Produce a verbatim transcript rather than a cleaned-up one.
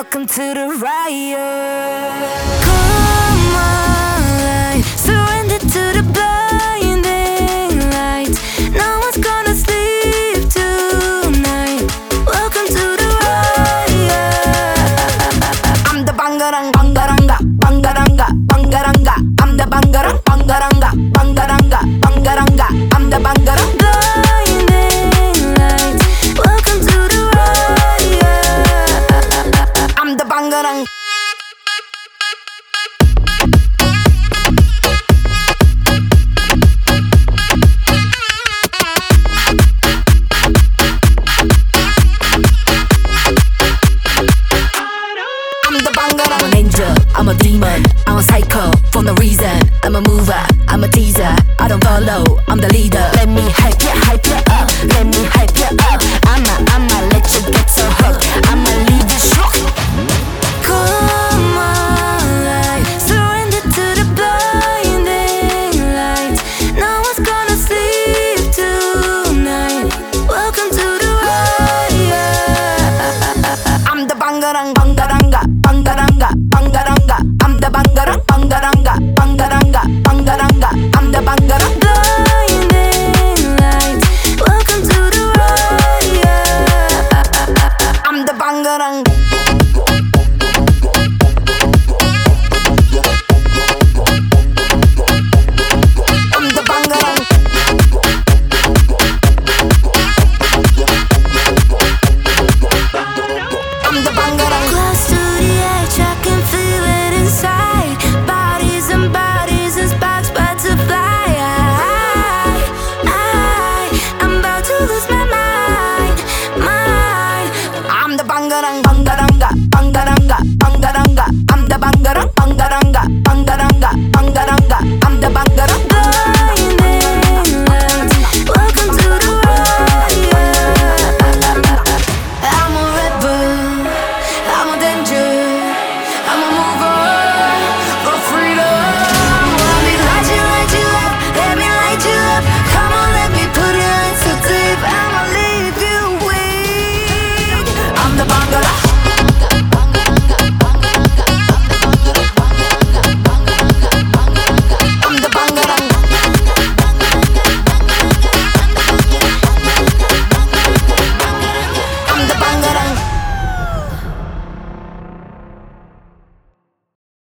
welcome to the riot. Come on, surrender to the blinding lights. No one's gonna sleep tonight. Welcome to the riot. I'm the bangarang, bangaranga, bangaranga, bangaranga. I'm the bangarang, bangaranga, bangaranga, bangaranga. I'm the bangarang. Blinding lights. Welcome to the riot. I'm the bangarang. I'm an angel, I'm a demon, I'm a psycho, for no reason. I'm a mover, I'm a teaser, I don't follow, I'm the leader. Let me hype ya, hype ya.